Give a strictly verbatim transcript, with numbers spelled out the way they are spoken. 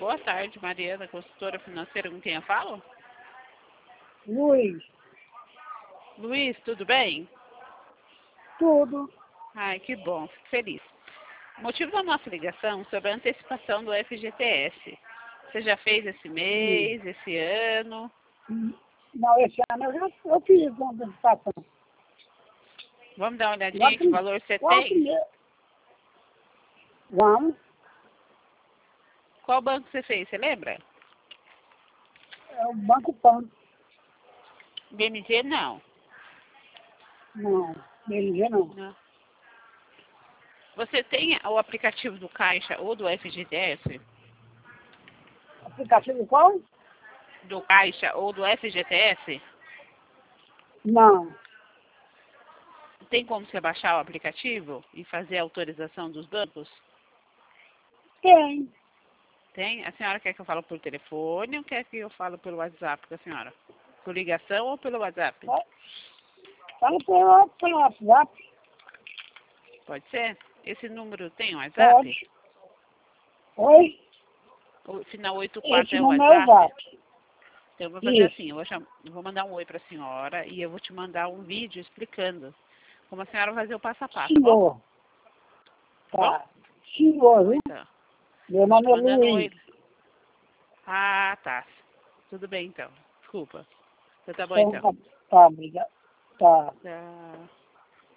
Boa tarde, Mariana, consultora financeira, com quem eu falo? Luiz, Luiz, tudo bem? tudo. Ai, que bom, fico feliz. O motivo da nossa ligação é sobre a antecipação do F G T S. Você já fez esse mês, esse ano? Não, esse ano eu já eu fiz uma antecipação. Vamos dar uma olhadinha que valor você Quatro tem? meses. Vamos. Qual banco você fez, você lembra? É o Banco Pan. B M G não. Não, B M G não. Não. Você tem o aplicativo do Caixa ou do F G T S? Aplicativo qual? Do Caixa ou do F G T S? Não. Tem como você baixar o aplicativo e fazer a autorização dos bancos? Tem. Tem? A senhora quer que eu fale por telefone ou quer que eu fale pelo WhatsApp com a senhora? Por ligação ou pelo WhatsApp? Fala pelo, pelo WhatsApp. Pode ser? Esse número tem o WhatsApp? Pode. Oi? O final oitenta e quatro Esse é o número é o WhatsApp? WhatsApp. Então eu vou fazer Isso. assim, eu vou, cham... eu vou mandar um oi para a senhora e eu vou te mandar um vídeo explicando como a senhora vai fazer o passo a passo, bom? Senhor. Tá. Senhor, viu? Então, Meu nome é mandando um oi. Luiz. Ah, tá. Tudo bem então. Desculpa. Então tá bom Então, então. tá, obrigado. Tá. Tchau.